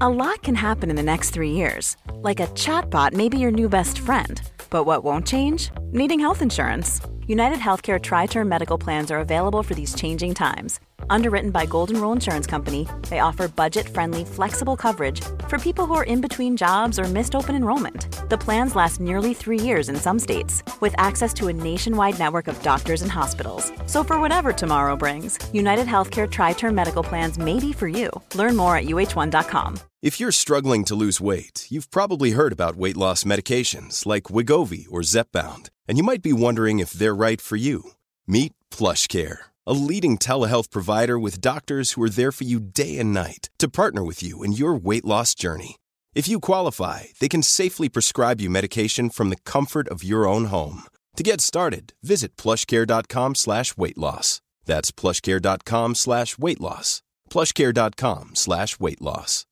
A lot can happen in the next 3 years. Like a chatbot may be your new best friend. But what won't change? Needing health insurance. United Healthcare Tri-Term Medical Plans are available for these changing times. Underwritten by Golden Rule Insurance Company, they offer budget-friendly, flexible coverage for people who are in between jobs or missed open enrollment. The plans last nearly 3 years in some states, with access to a nationwide network of doctors and hospitals. So for whatever tomorrow brings, United Healthcare Tri-Term Medical Plans may be for you. Learn more at uh1.com. If you're struggling to lose weight, you've probably heard about weight loss medications like Wegovy or Zepbound, and you might be wondering if they're right for you. Meet PlushCare, a leading telehealth provider with doctors who are there for you day and night to partner with you in your weight loss journey. If you qualify, they can safely prescribe you medication from the comfort of your own home. To get started, visit plushcare.com/weightloss. That's plushcare.com/weightloss. plushcare.com/weightloss.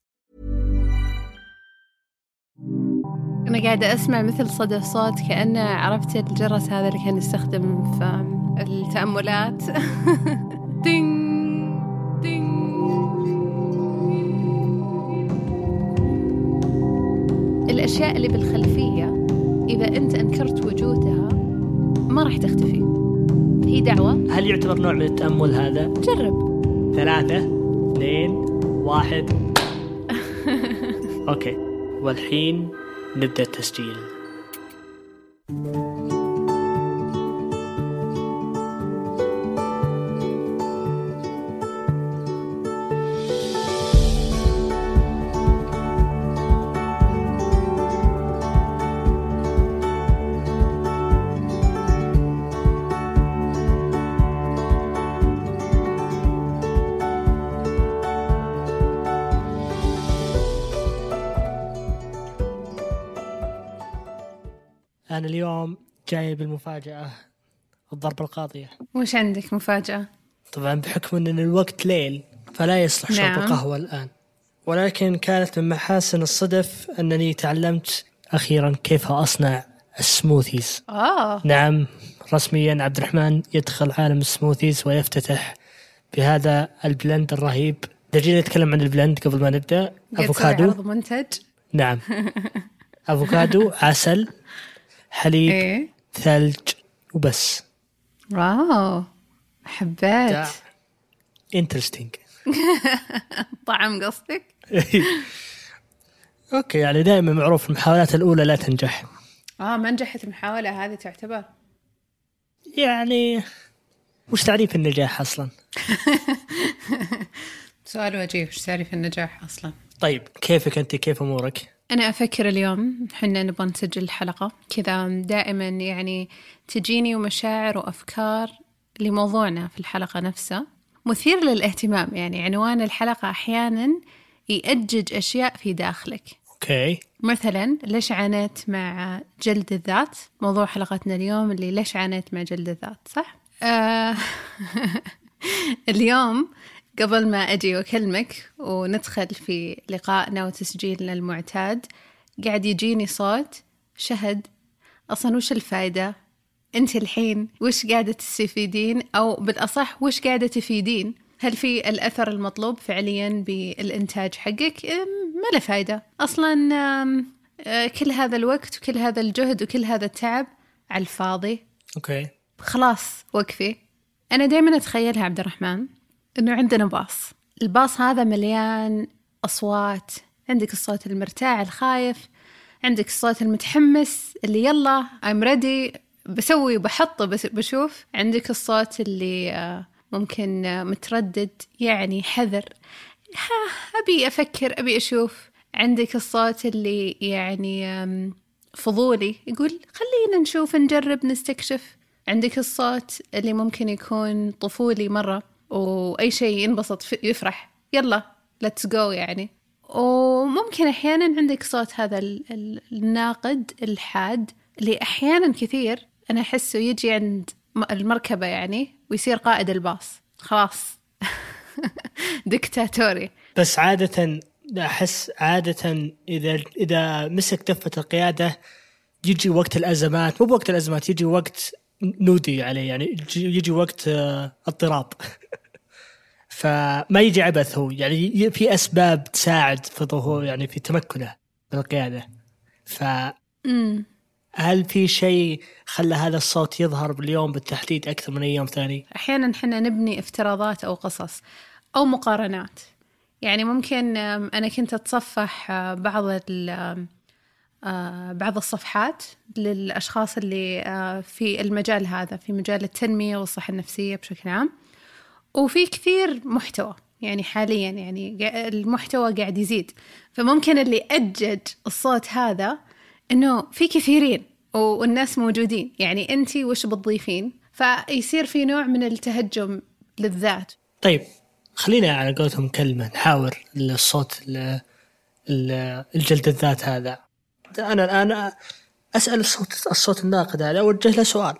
أنا قاعدة أسمع مثل صدى صوت كأنه عرفت الجرس هذا اللي كان يستخدم في التأملات. دينج دينج. الأشياء اللي بالخلفية إذا أنت أنكرت وجودها ما راح تختفي. هي دعوة. هل يعتبر نوع من التأمل هذا؟ جرب. 3 2 1. أوكي، والحين نبدأ التسجيل. أنا اليوم جاي بالمفاجأة، الضربة القاضية. وش عندك مفاجأة؟ طبعا بحكم أن الوقت ليل فلا يصلح شرب القهوة الآن، ولكن كانت من محاسن الصدف أنني تعلمت أخيرا كيف أصنع السموثيز. نعم، رسميا عبد الرحمن يدخل عالم السموثيز ويفتتح بهذا البلند الرهيب. نجي نتكلم عن البلند قبل ما نبدأ. أفوكادو منتج. نعم. أفوكادو، عسل، حليب، ثلج وبس. واو، حبيت. انترستينج. طعم قصدك؟ اوكي، يعني دائما معروف المحاولات الأولى لا تنجح. ما نجحت المحاولة هذه تعتبر؟ يعني وش تعريف النجاح أصلا؟ سؤال وجيه، وش تعريف النجاح أصلا؟ طيب كيفك أنت؟ كيف أمورك؟ أنا أفكر اليوم حنا نبغى نسجل الحلقة كذا، دائما يعني تجيني ومشاعر وأفكار لموضوعنا في الحلقة نفسها مثير للاهتمام. يعني عنوان الحلقة أحيانا يأجج أشياء في داخلك. أوكي. مثلا ليش عانيت مع جلد الذات؟ موضوع حلقتنا اليوم اللي ليش عانيت مع جلد الذات، صح؟ اليوم قبل ما أجي وأكلمك وندخل في لقائنا وتسجيلنا المعتاد قاعد يجيني صوت شهد. أصلا وش الفائدة؟ أنت الحين وش قاعدة تستفيدين، أو بالأصح وش قاعدة تفيدين؟ هل في الأثر المطلوب فعليا بالإنتاج حقك؟ ما له فائدة أصلا. كل هذا الوقت وكل هذا الجهد وكل هذا التعب على الفاضي. أوكي خلاص وقفي. أنا دايما أتخيلها عبد الرحمن إنه عندنا باص، الباص هذا مليان أصوات. عندك الصوت المرتاع الخايف، عندك الصوت المتحمس اللي يلا I'm ready بسوي وبحط بشوف، عندك الصوت اللي ممكن متردد يعني حذر، أبي أفكر أبي أشوف، عندك الصوت اللي يعني فضولي يقول خلينا نشوف نجرب نستكشف، عندك الصوت اللي ممكن يكون طفولي مرة وأي شيء ينبسط يفرح يلا let's go يعني. وممكن أحيانا عندك صوت هذا الناقد الحاد اللي أحيانا كثير أنا أحسه يجي عند المركبة يعني ويصير قائد الباص خلاص. دكتاتوري. بس عادة أحس عادة إذا مسك دفة القيادة يجي وقت الأزمات، مو بوقت الأزمات، يجي وقت نودي عليه، يعني يجي وقت اضطراب. فما يجي عبث هو، يعني في أسباب تساعد في ظهور يعني في تمكنه من القيادة. هل في شيء خلى هذا الصوت يظهر باليوم بالتحديد أكثر من أيام ثاني؟ أحيانا حنا نبني افتراضات أو قصص أو مقارنات. يعني ممكن أنا كنت أتصفح بعض الصفحات للأشخاص اللي في المجال هذا، في مجال التنمية والصحة النفسية بشكل عام، وفي كثير محتوى يعني حاليا، يعني المحتوى قاعد يزيد. فممكن اللي أجج الصوت هذا إنه في كثيرين والناس موجودين، يعني أنتي وش بتضيفين، فيصير في نوع من التهجم للذات. طيب خلينا على قولتهم كلمة نحاور الصوت الجلد الذات هذا. أنا الآن أسأل الصوت الناقد هذا، أوجه له سؤال.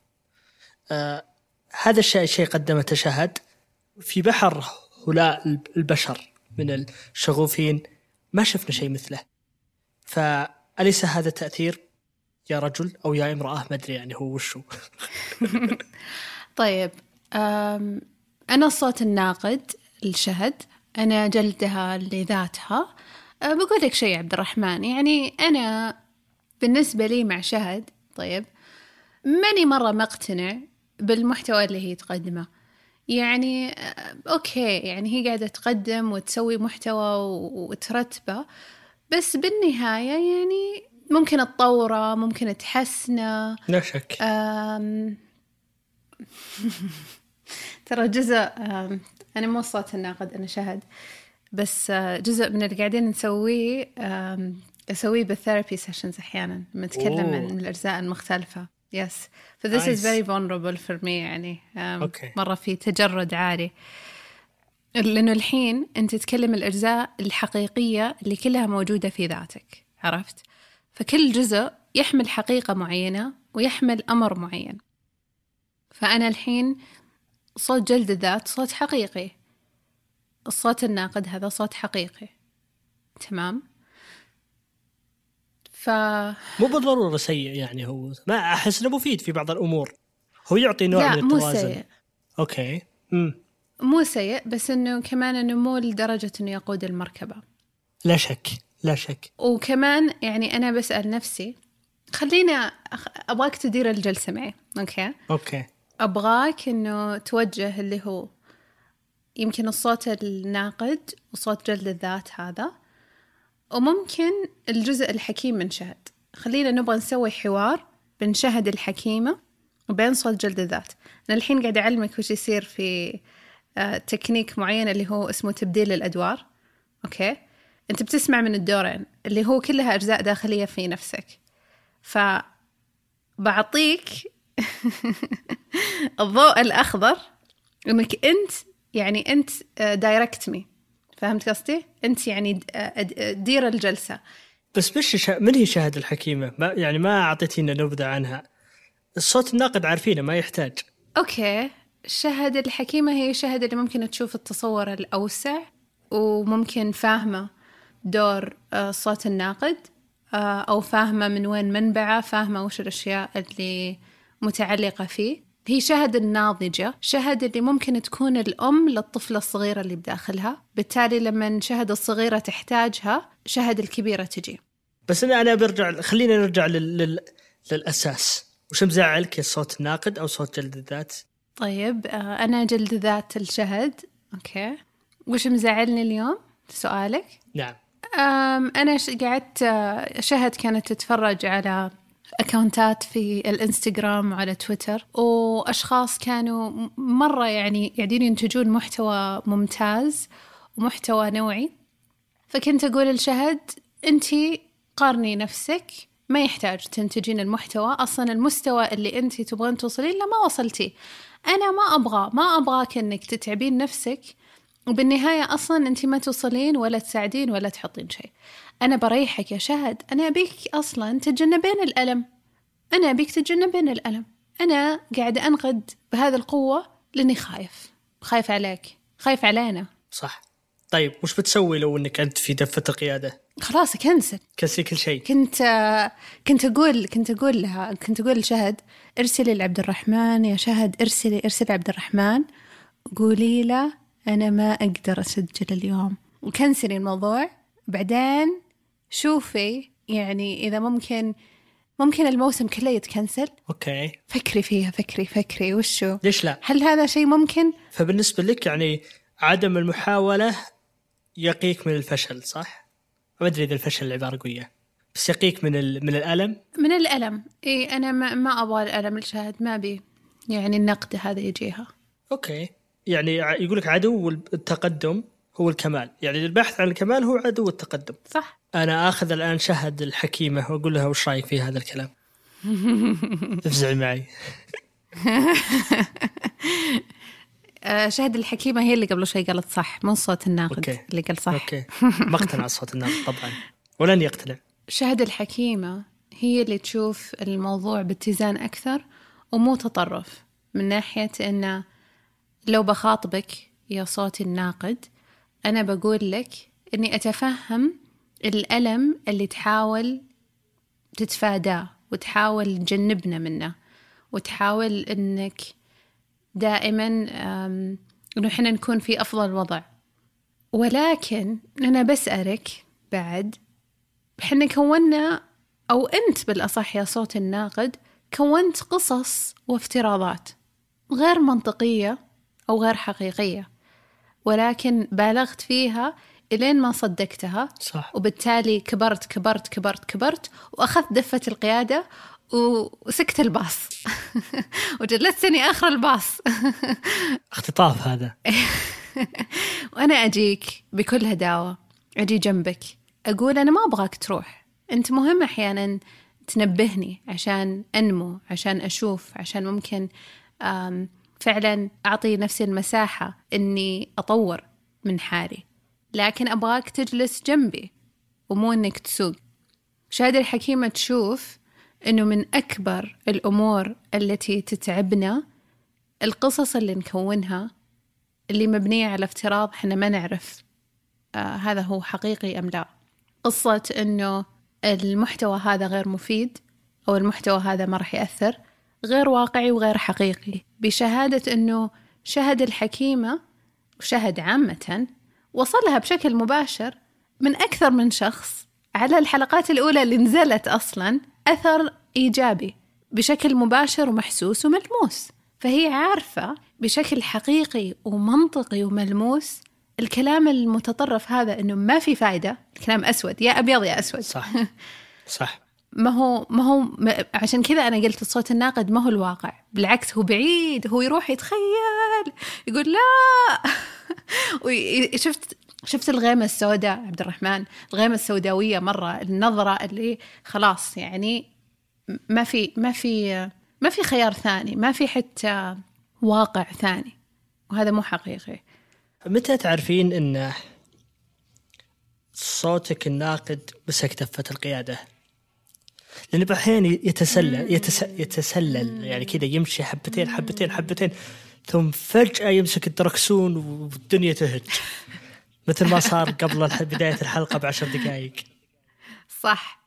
هذا الشيء قدمه تشهد في بحر هؤلاء البشر من الشغوفين، ما شفنا شيء مثله. فأليس هذا تأثير يا رجل أو يا امرأة؟ ما أدري يعني هو وشو. طيب أنا الصوت الناقد الشهد، أنا جلدها لذاتها. بقول لك شيء عبد الرحمن، يعني أنا بالنسبة لي مع شهد، طيب ماني مرة مقتنع بالمحتوى اللي هي تقدمه. يعني أوكي، يعني هي قاعدة تقدم وتسوي محتوى وترتبه، بس بالنهاية يعني ممكن تطوره، ممكن تحسنه. لا شك. ترى جزء أنا مو صوت الناقد، أنا شهد، بس جزء من اللي قاعدين نسويه أسويه بالثيرابي سيشنز أحيانا لما نتكلم عن الأجزاء المختلفة. yes so this is very vulnerable for me، يعني مرة في تجرد عالي، لأنه الحين أنت تتكلم الأجزاء الحقيقية اللي كلها موجودة في ذاتك، عرفت؟ فكل جزء يحمل حقيقة معينة ويحمل أمر معين. فأنا الحين صوت جلد الذات صوت حقيقي، الصوت الناقد هذا صوت حقيقي، تمام؟ مو بالضرورة سيء، يعني هو ما أحس إنه مفيد في بعض الأمور، هو يعطي نوع من التوازن. مو سيء. أوكي. مو سيء، بس إنه كمان إنه مو لدرجة إنه يقود المركبة. لا شك لا شك. وكمان يعني أنا بسأل نفسي، خلينا أبغاك تدير الجلسة معي. أوكي. أبغاك إنه توجه اللي هو يمكن الصوت الناقد وصوت جلد الذات هذا، وممكن الجزء الحكيم من شهد. خلينا نبغى نسوي حوار بين شهد الحكيمة وبين صوت جلد الذات. أنا الحين قاعدة أعلمك وش يصير في تكنيك معين اللي هو اسمه تبديل الأدوار. أوكي، أنت بتسمع من الدورين اللي هو كلها أجزاء داخلية في نفسك، فبعطيك الضوء الأخضر إنك أنت يعني أنت دايركت مي، فهمت قصدي؟ أنت يعني دير الجلسة. بس من هي شهد الحكيمة؟ يعني ما أعطيتينا نبذة عنها. الصوت الناقد عارفينه ما يحتاج. أوكي، شهد الحكيمة هي شهد اللي ممكن تشوف التصور الأوسع وممكن فاهمة دور الصوت الناقد، أو فاهمة من وين منبعه، فاهمة وش الأشياء اللي متعلقة فيه. هي شهد الناضجة، شهد اللي ممكن تكون الأم للطفلة الصغيرة اللي بداخلها، بالتالي لما شهد الصغيرة تحتاجها شهد الكبيرة تجي. بس أنا برجع، خلينا نرجع للأساس. وش مزعلك، الصوت الناقد أو صوت جلد الذات؟ طيب أنا جلد ذات الشهد. أوكي، وش مزعلني اليوم؟ سؤالك. نعم. أنا قعدت شهد كانت تتفرج على أكاونتات في الإنستغرام وعلى تويتر، وأشخاص كانوا مرة يعني قاعدين ينتجون محتوى ممتاز ومحتوى نوعي. فكنت أقول لشهد أنتي قارني نفسك، ما يحتاج تنتجين المحتوى، أصلا المستوى اللي أنتي تبغين توصلين له ما وصلتي. أنا ما أبغاك أنك تتعبين نفسك وبالنهاية أصلا أنتي ما توصلين ولا تساعدين ولا تحطين شيء. أنا بريحك يا شهد، أنا أبيك أصلا تتجنبين الألم، أنا أبيك تتجنبين الألم. أنا قاعدة أنقد بهذه القوة لأني خايف عليك، خايف علينا. صح. طيب وش بتسوي لو أنك أنت في دفة القيادة؟ خلاص كنسل كل شيء. كنت أقول لها، كنت أقول لشهد ارسلي لعبد الرحمن يا شهد، ارسلي عبد الرحمن، قولي له أنا ما أقدر أسجل اليوم وكنسلي الموضوع بعدين شوفي يعني إذا ممكن الموسم كله يتكنسل. أوكي فكري فيها فكري وشو ليش لا؟ هل هذا شيء ممكن؟ فبالنسبة لك يعني عدم المحاولة يقيك من الفشل صح؟ ما أدري إذا الفشل العبارة قوية بس يقيك من الألم. من الألم إيه أنا ما أبغى الألم الشاهد ما بي يعني النقد هذا يجيها. أوكي يعني يقولك عدو التقدم هو الكمال يعني البحث عن الكمال هو عدو التقدم صح. أنا آخذ الآن شهد الحكيمة وأقول لها وش رأيك في هذا الكلام. تفزعي معي. شهد الحكيمة هي اللي قبل شيء قالت صح مو صوت الناقد. أوكي. اللي قال صح. أوكي. ما اقتنع صوت الناقد طبعا ولن يقتنع. شهد الحكيمة هي اللي تشوف الموضوع باتزان أكثر ومو تطرف من ناحية أنه لو بخاطبك يا صوت الناقد أنا بقول لك أني أتفهم الألم اللي تحاول تتفاداه وتحاول تجنبنا منه وتحاول أنك دائما أنه إحنا نكون في أفضل وضع. ولكن أنا بسألك بعد إحنا كونا أو أنت بالأصح يا صوت الناقد كونت قصص وافتراضات غير منطقية أو غير حقيقية ولكن بالغت فيها إلين ما صدقتها. صح. وبالتالي كبرت وأخذت دفة القيادة وسكت الباص وجلستني آخر الباص. اختطاف هذا. وأنا أجيك بكل هداوة أجي جنبك أقول أنا ما أبغاك تروح أنت مهم أحيانا تنبهني عشان أنمو عشان أشوف عشان ممكن فعلا أعطي نفسي المساحة أني أطور من حالي لكن أبغاك تجلس جنبي ومو أنك تسوق. شهد الحكيمة تشوف أنه من أكبر الأمور التي تتعبنا القصص اللي نكونها اللي مبنية على افتراض حنا ما نعرف هذا هو حقيقي أم لا. قصة أنه المحتوى هذا غير مفيد أو المحتوى هذا ما رح يأثر غير واقعي وغير حقيقي بشهادة أنه شهد الحكيمة وشهد عامة وصلها بشكل مباشر من أكثر من شخص على الحلقات الأولى اللي نزلت أصلا أثر إيجابي بشكل مباشر ومحسوس وملموس. فهي عارفة بشكل حقيقي ومنطقي وملموس الكلام المتطرف هذا أنه ما في فائدة الكلام أسود يا أبيض يا أسود. صح صح. ما هو عشان كذا أنا قلت الصوت الناقد ما هو الواقع بالعكس هو بعيد هو يروح يتخيل يقول لا. شفت الغيمة السوداء عبد الرحمن الغيمة السوداوية مرة النظرة اللي خلاص يعني ما في خيار ثاني ما في حتى واقع ثاني وهذا مو حقيقي. متى تعرفين إن صوتك الناقد مسك دفة القيادة؟ لأن بأحيان يتسلل يعني كذا يمشي حبتين ثم فجأة يمسك الدركسون والدنيا تهج مثل ما صار قبل بداية الحلقة ب10 دقائق. صح.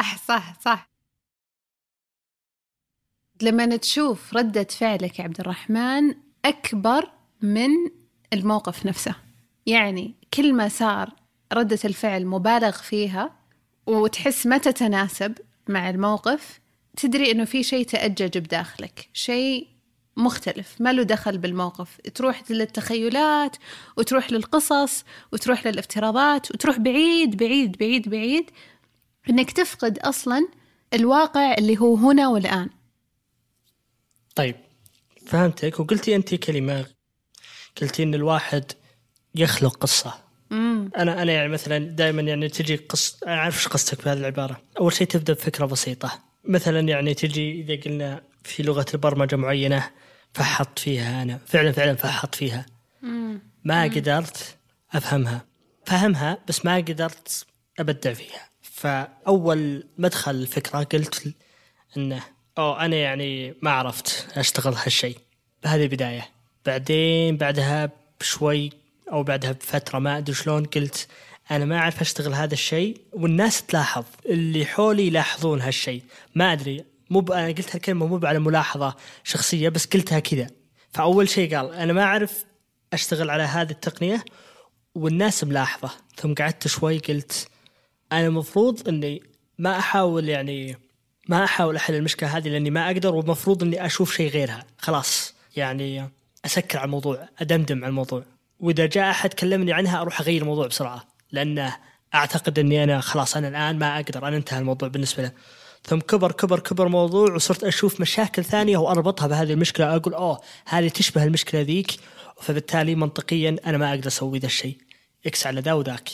لما تشوف ردة فعلك يا عبد الرحمن أكبر من الموقف نفسه يعني كل ما صار ردة الفعل مبالغ فيها وتحس ما تتناسب مع الموقف تدري إنه في شيء تأجج بداخلك شيء مختلف ما له دخل بالموقف تروح للتخيلات وتروح للقصص وتروح للافتراضات وتروح بعيد بعيد بعيد بعيد إنك تفقد أصلا الواقع اللي هو هنا والآن. طيب فهمتك وقلتي أنت كلمة قلتي إن الواحد يخلق قصة. أنا يعني مثلا دائما يعني تجي قصة أنا عارف إيش قصتك بهذه العبارة. أول شيء تبدأ بفكرة بسيطة مثلا يعني تجي إذا قلنا في لغة البرمجة معينة فحط فيها أنا فعلا فحط فيها ما قدرت أفهمها فهمها بس ما قدرت أبدع فيها. فأول مدخل الفكرة قلت إنه أنا يعني ما عرفت أشتغل هالشيء بهذه البداية. بعدين بعدها بشوي أو بعدها بفترة ما أدري شلون قلت أنا ما أعرف أشتغل هذا الشيء والناس تلاحظ اللي حولي يلاحظون هالشيء ما أدري أنا قلت هالكلمة مو على ملاحظة شخصية بس قلتها كذا. فأول شيء قال أنا ما أعرف أشتغل على هذه التقنية والناس ملاحظة. ثم قعدت شوي قلت أنا مفروض أني ما أحاول أحل المشكلة هذه لأني ما أقدر، ومفروض أني أشوف شيء غيرها. خلاص يعني أسكر على الموضوع، أدمدم على الموضوع، وإذا جاء أحد كلمني عنها أروح أغير الموضوع بسرعة، لأنه أعتقد أني أنا خلاص أنا الآن ما أقدر، أنا انتهى الموضوع بالنسبة له. ثم كبر موضوع، وصرت أشوف مشاكل ثانية وأربطها بهذه المشكلة، أقول هذه تشبه المشكلة ذيك، فبالتالي منطقيا أنا ما أقدر أسوي ذا الشيء، يكس على ذا وذاك.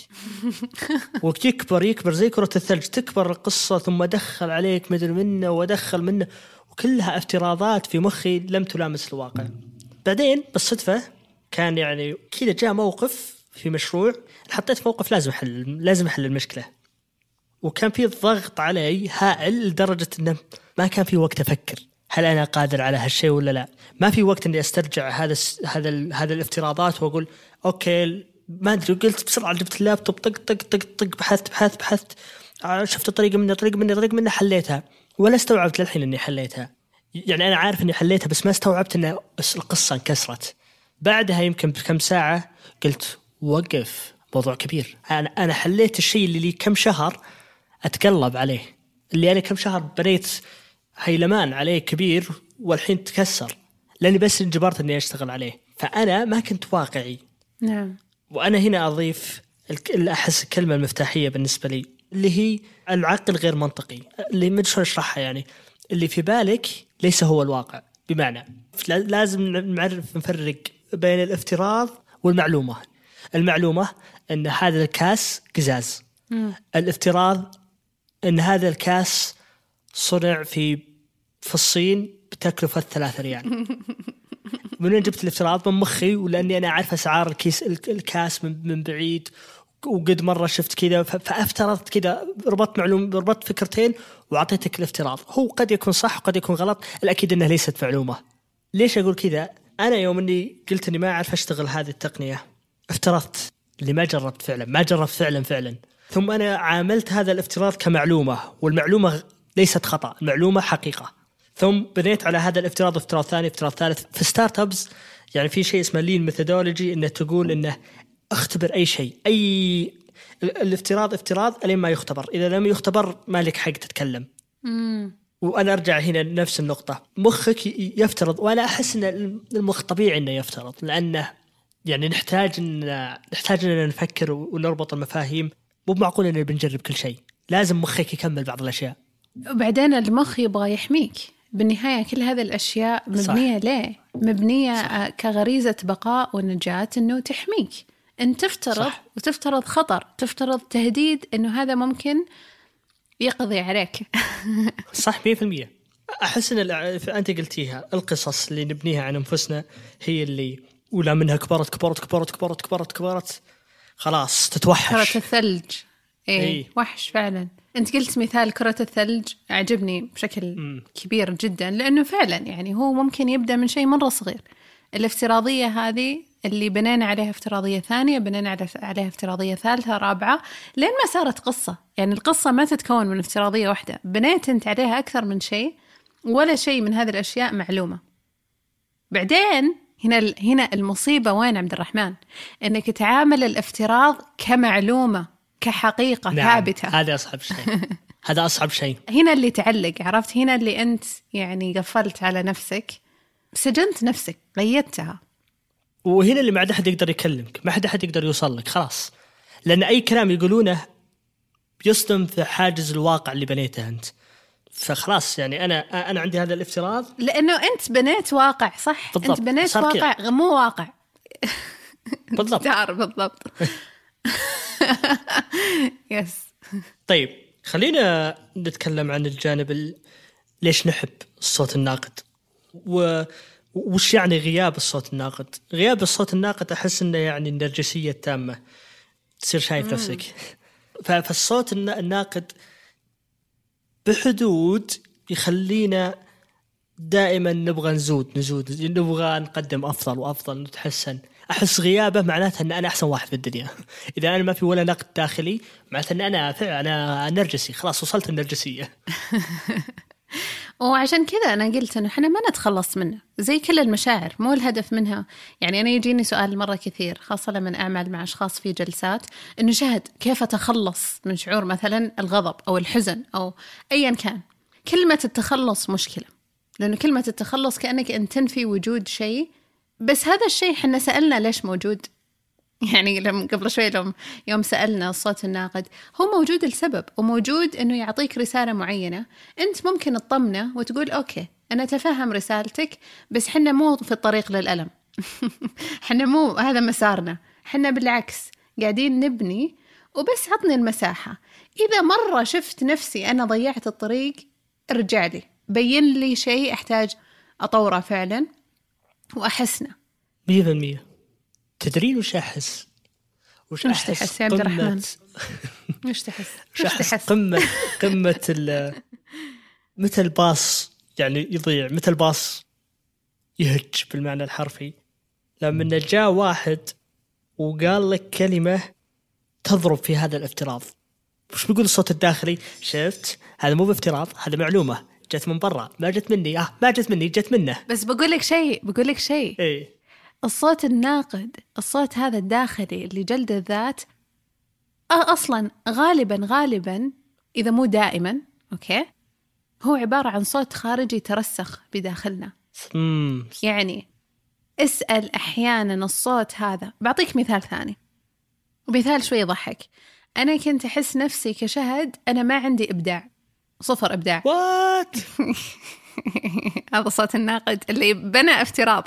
يكبر زي كرة الثلج، تكبر القصة ثم أدخل عليك مدري منه وأدخل منه، وكلها افتراضات في مخي لم تلامس الواقع. بعدين بالصدفة كان يعني كذا جاء موقف في مشروع، حطيت في موقف لازم أحل المشكلة، وكان في ضغط علي هائل لدرجة أنه ما كان في وقت أفكر هل أنا قادر على هالشيء ولا لا. ما في وقت أني أسترجع هذا الافتراضات وأقول أوكي ما أدري. قلت بسرعة جبت اللابتوب، طق بحثت شفت طريقة منها حليتها، ولا استوعبت للحين أني حليتها. يعني أنا عارف أني حليتها بس ما استوعبت أن القصة انكسرت. بعدها يمكن بكم ساعة قلت وقف، موضوع كبير. أنا حليت الشيء اللي لي كم شهر أتقلب عليه، اللي أنا كم شهر بنيت هيلمان عليه كبير، والحين تكسر لأني بس انجبرت أني أشتغل عليه. فأنا ما كنت واقعي. نعم. وأنا هنا أضيف اللي أحس الكلمة المفتاحية بالنسبة لي، اللي هي العقل غير منطقي، اللي ما أدري أشرحها. يعني اللي في بالك ليس هو الواقع. بمعنى لازم نفرق بين الافتراض والمعلومة. المعلومة أن هذا الكاس قزاز. الافتراض أن هذا الكاس صنع في الصين بتكلفة 3 ريال. من وين جبت الافتراض؟ من مخي، ولأني أنا أعرف أسعار الكاس من بعيد، وقد مرة شفت كذا فأفترضت كذا، ربطت فكرتين وعطيتك الافتراض. هو قد يكون صح وقد يكون غلط، الأكيد أنه ليست معلومة. ليش أقول كذا؟ أنا يوم أني قلت أني ما أعرف أشتغل هذه التقنية افترضت اللي ما جربت فعلا. ثم أنا عاملت هذا الافتراض كمعلومة، والمعلومة ليست خطأ، المعلومة حقيقة. ثم بنيت على هذا الافتراض افتراض ثاني، افتراض ثالث. في ستارت أبس يعني في شيء اسمه لين ميثودولوجي، إنه تقول إنه اختبر أي شيء، الافتراض افتراض لين ما يختبر. إذا لم يختبر ما لك حق تتكلم. وأنا أرجع هنا لنفس النقطة، مخك يفترض، وأنا أحس إن المخ طبيعي إنه يفترض، لأنه يعني نحتاج إن نفكر ونربط المفاهيم. مو معقول إن بنجرب كل شيء، لازم مخك يكمل بعض الأشياء. وبعدين المخ يبغى يحميك بالنهاية. كل هذه الأشياء مبنية ليه؟ مبنية كغريزة بقاء ونجاة، إنه تحميك. أنت تفترض وتفترض خطر، تفترض تهديد إنه هذا ممكن يقضي عليك. صح 100%. أحس إن أنت قلتيها، القصص اللي نبنيها عن أنفسنا هي اللي ولا منها كبرت خلاص تتوحش. كرة الثلج. إيه. وحش فعلا. أنت قلت مثال كرة الثلج أعجبني بشكل كبير جدا، لأنه فعلا يعني هو ممكن يبدأ من شيء مرة صغير. الافتراضية هذه اللي بنينا عليها افتراضية ثانية، بنينا عليها افتراضية ثالثة رابعة، لين ما صارت قصة. يعني القصة ما تتكون من افتراضية واحدة، بنيت أنت عليها أكثر من شيء، ولا شيء من هذه الأشياء معلومة. بعدين هنا المصيبة وين عبد الرحمن؟ إنك تعامل الافتراض كمعلومة، كحقيقة ثابتة. هذا أصعب شيء. هنا اللي تعلق، عرفت؟ هنا اللي أنت يعني قفلت على نفسك، سجنت نفسك، قيدتها. وهنا اللي ما عاد أحد يقدر يكلمك، ما حد يقدر يوصل لك خلاص، لأن أي كلام يقولونه يصدم في حاجز الواقع اللي بنيته أنت. فخلاص يعني أنا عندي هذا الافتراض، لأنه أنت بنيت واقع. صح بالضبط. أنت بنيت واقع كده. مو واقع بالضبط. تعرف بالضبط. يس. طيب خلينا نتكلم عن الجانب ليش نحب الصوت الناقد، وش يعني غياب الصوت الناقد. غياب الصوت الناقد أحس إنه يعني النرجسية التامة، تصير شايف نفسك. فالصوت الناقد بحدود يخلينا دائما نبغى نزود نبغى نقدم أفضل وأفضل، نتحسن. أحس غيابه معناته أن أنا أحسن واحد في الدنيا. إذا أنا ما في ولا نقد داخلي معناته أن أنا نرجسي، خلاص وصلت النرجسية. وعشان كذا أنا قلت إنه إحنا ما نتخلص منه زي كل المشاعر، مو الهدف منها. يعني أنا يجيني سؤال مرة كثير خاصة لما أعمل مع أشخاص في جلسات، إنه شهد كيف أتخلص من شعور مثلا الغضب أو الحزن أو أيا كان. كلمة التخلص مشكلة، لأنه كلمة التخلص كأنك أن تنفي وجود شيء، بس هذا الشيء حنا سألنا ليش موجود. يعني قبل شوي يوم سألنا الصوت الناقد، هو موجود لسبب، وموجود إنه يعطيك رسالة معينة. أنت ممكن تطمنه وتقول أوكي أنا تفهم رسالتك، بس حنا مو في الطريق للألم. حنا مو هذا مسارنا، حنا بالعكس قاعدين نبني، وبس عطني المساحة. إذا مرة شفت نفسي أنا ضيعت الطريق، ارجع لي بين لي شيء أحتاج أطوره فعلا وأحسنه 100%. تدرين وش أحس؟ وش تحس يا عبد الرحمن؟ وش تحس؟ قمة مثل الباص يعني يضيع، مثل الباص يهج بالمعنى الحرفي، لما جاء واحد وقال لك كلمة تضرب في هذا الافتراض. وش بيقول الصوت الداخلي؟ شفت هذا مو بافتراض، هذا معلومة جت من برا، ما جت مني، ما جت مني، جت منه. بس بقول لك شيء إيه؟ الصوت الناقد، الصوت هذا الداخلي اللي جلد الذات، أصلا غالبا إذا مو دائما أوكي، هو عبارة عن صوت خارجي ترسخ بداخلنا. يعني اسأل أحيانا الصوت هذا. بعطيك مثال ثاني، ومثال شوي يضحك. أنا كنت أحس نفسي كشهد أنا ما عندي إبداع، 0 إبداع. وات هذا صوت الناقد اللي بنى افتراض.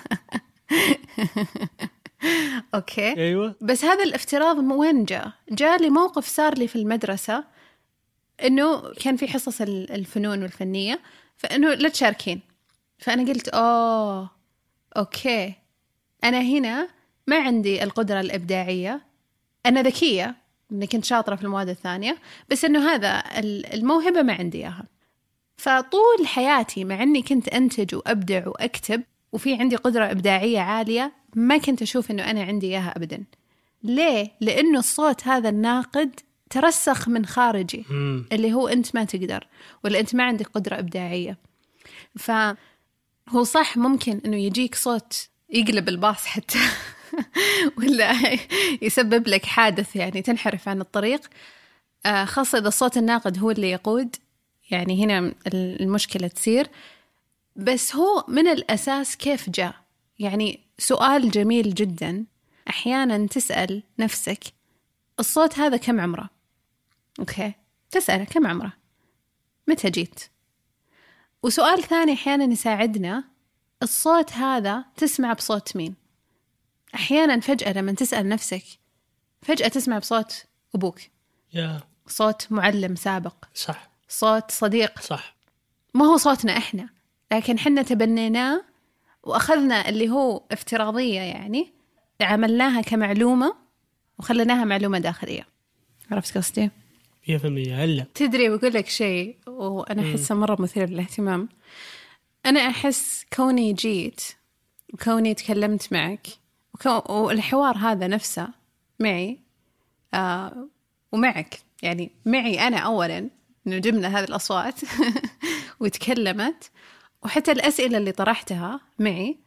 أوكي أيوة. بس هذا الافتراض وين جاء لي موقف صار لي في المدرسة، إنه كان في حصص الفنون والفنية، فإنه لا تشاركين. فأنا قلت أوكي أنا هنا ما عندي القدرة الإبداعية، أنا ذكية إني كنت شاطرة في المواد الثانية، بس إنه هذا الموهبة ما عندي إياها. فطول حياتي مع إني كنت أنتج وأبدع وأكتب وفي عندي قدرة إبداعية عالية، ما كنت أشوف إنه أنا عندي إياها أبدا. ليه؟ لأنه الصوت هذا الناقد ترسخ من خارجي، اللي هو أنت ما تقدر، ولا أنت ما عندك قدرة إبداعية. فهو صح ممكن إنه يجيك صوت يقلب الباص حتى ولا يسبب لك حادث، يعني تنحرف عن الطريق، خاصة إذا الصوت الناقد هو اللي يقود، يعني هنا المشكلة تصير. بس هو من الأساس كيف جاء؟ يعني سؤال جميل جدا. أحيانا تسأل نفسك الصوت هذا كم عمره؟ أوكي، تسأله كم عمره؟ متى جيت؟ وسؤال ثاني أحيانا يساعدنا، الصوت هذا تسمع بصوت مين؟ أحيانا فجأة لما تسأل نفسك، فجأة تسمع بصوت أبوك، صوت معلم سابق، صح، صوت صديق، صح، ما هو صوتنا إحنا، لكن حنا تبنيناه وأخذنا اللي هو افتراضية، يعني عملناها كمعلومة وخلناها معلومة داخلية. عرفت قصدي؟ 100%. هلا تدري بقول لك شيء وأنا أحسه مرة مثير للاهتمام. أنا أحس كوني جيت وكوني تكلمت معك والحوار هذا نفسه معي ومعك، يعني معي أنا أولاً إنه جبنا هذه الأصوات وتكلمت، وحتى الأسئلة اللي طرحتها معي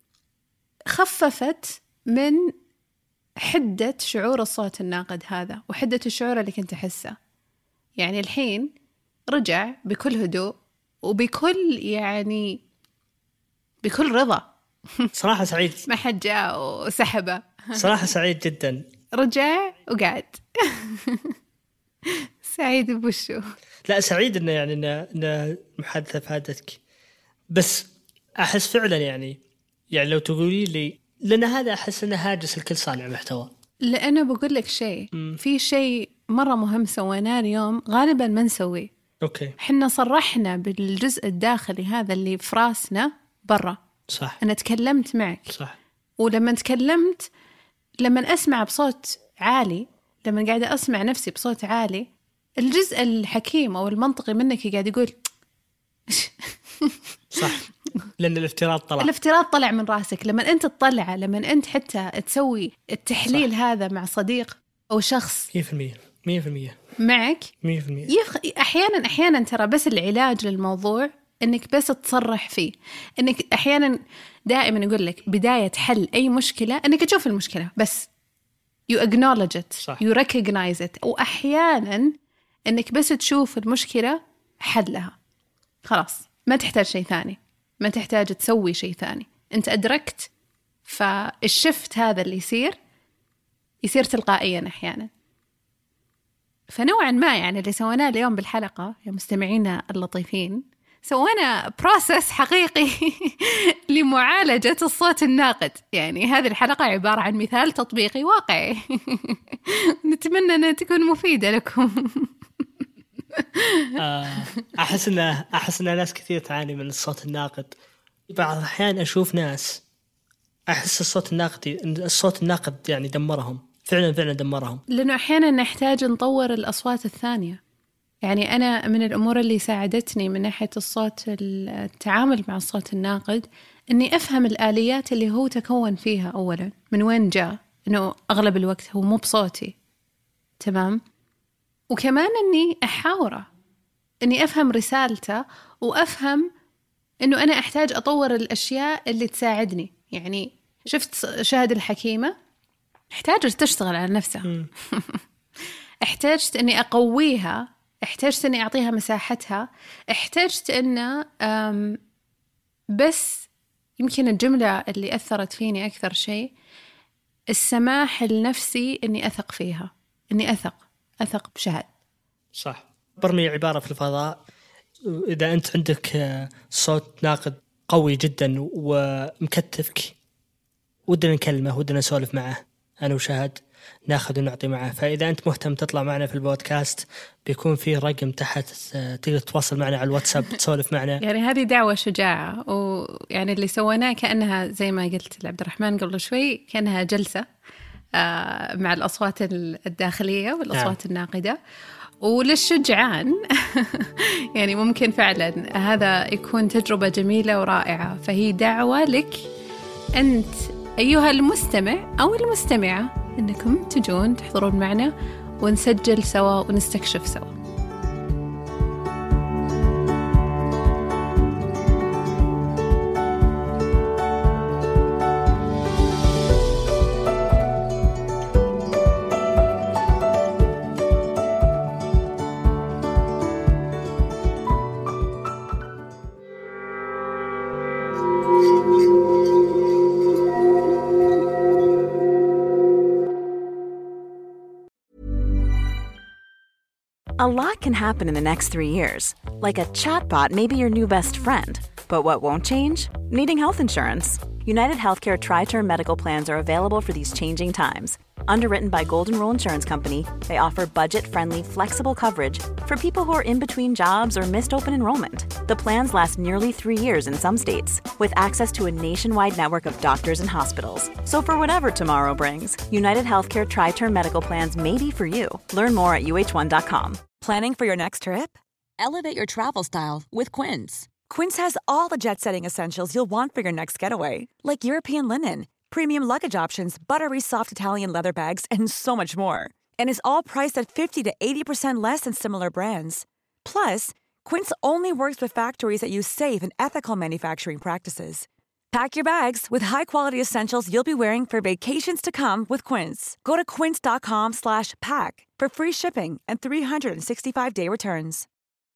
خففت من حدة شعور الصوت الناقد هذا وحدة الشعور اللي كنت أحسه. يعني الحين رجع بكل هدوء وبكل يعني بكل رضا. صراحة سعيد. ما حد جاء وسحبه. صراحة سعيد جدا. رجع وقعد. سعيد بوشو. لا سعيد إنه يعني إن محادثة فادتك، بس أحس فعلا يعني لو تقولي لي، لأن هذا أحس إنه هاجس الكل صانع محتوى. لأنه بقول لك شيء، في شيء مرة مهم سويناه اليوم غالبا ما نسويه. أوكي. حنا صرحنا بالجزء الداخلي هذا اللي في راسنا برا. صح. أنا تكلمت معك. صح. ولما تكلمت، لما أسمع بصوت عالي، لما قاعدة أسمع نفسي بصوت عالي، الجزء الحكيم أو المنطقي منك قاعد يقول صح، لأن الافتراض طلع من راسك. لما أنت تطلع، لما أنت حتى تسوي التحليل صح. هذا مع صديق أو شخص 100% معك 100%. أحيانا ترى بس العلاج للموضوع إنك بس تصرح فيه. إنك أحيانا دائما أقول لك بداية حل أي مشكلة إنك تشوف المشكلة بس you acknowledge it صح. you recognize it. وأحيانا إنك بس تشوف المشكلة حلها خلاص، ما تحتاج شيء ثاني، ما تحتاج تسوي شيء ثاني، أنت أدركت. فالشفت هذا اللي يصير تلقائيا أحيانا. فنوعا ما يعني اللي سويناه اليوم بالحلقة يا مستمعينا اللطيفين، سوينا بروسس حقيقي لمعالجة الصوت الناقد. يعني هذه الحلقة عبارة عن مثال تطبيقي واقعي نتمنى أنها تكون مفيدة لكم. أحس أن ناس كثير تعاني من الصوت الناقد. بعض الأحيان أشوف ناس أحس الصوت الناقد يعني دمرهم، فعلا دمرهم. لأنه أحيانا نحتاج نطور الأصوات الثانية. يعني أنا من الأمور اللي ساعدتني من ناحية الصوت التعامل مع الصوت الناقد أني أفهم الآليات اللي هو تكون فيها أولا، من وين جاء، أنه أغلب الوقت هو مو بصوتي تمام، وكمان أني أحاوره، أني أفهم رسالته، وأفهم أنه أنا أحتاج أطور الأشياء اللي تساعدني. يعني شفت شهد الحكيمة احتاجت تشتغل على نفسها احتاجت أني أقويها، احتاجت أني أعطيها مساحتها، احتاجت أن بس يمكن الجملة اللي أثرت فيني أكثر شيء السماح لنفسي أني أثق فيها، أني أثق بشهد. صح، برمي عبارة في الفضاء، إذا أنت عندك صوت ناقد قوي جدا ومكتفك ودنا نكلمه، ودنا نسولف معه أنا وشهد، ناخذ ونعطي معه. فإذا أنت مهتم تطلع معنا في البودكاست بيكون في رقم تحت تقدر تتواصل معنا على الواتساب تسولف معنا. يعني هذه دعوة شجاعة، ويعني اللي سويناه كأنها زي ما قلت لعبد الرحمن قبل شوي، كأنها جلسة مع الأصوات الداخلية والأصوات الناقدة. وللشجعان يعني ممكن فعلا هذا يكون تجربة جميلة ورائعة. فهي دعوة لك أنت أيها المستمع أو المستمعة أنكم تجون تحضرون معنا ونسجل سوا ونستكشف سوا. A lot can happen in the next 3 years. Like a chatbot may be your new best friend. But what won't change? Needing health insurance. United Healthcare Tri-Term Medical Plans are available for these changing times. Underwritten by Golden Rule Insurance Company, they offer budget-friendly, flexible coverage for people who are in between jobs or missed open enrollment. The plans last nearly 3 years in some states, with access to a nationwide network of doctors and hospitals. So for whatever tomorrow brings, United Healthcare Tri-Term Medical Plans may be for you. Learn more at uh1.com. Planning for your next trip? Elevate your travel style with Quince. Quince has all the jet-setting essentials you'll want for your next getaway, like European linen, premium luggage options, buttery soft Italian leather bags, and so much more. And is all priced at 50 to 80% less than similar brands. Plus, Quince only works with factories that use safe and ethical manufacturing practices. Pack your bags with high-quality essentials you'll be wearing for vacations to come with Quince. Go to quince.com/pack for free shipping and 365-day returns.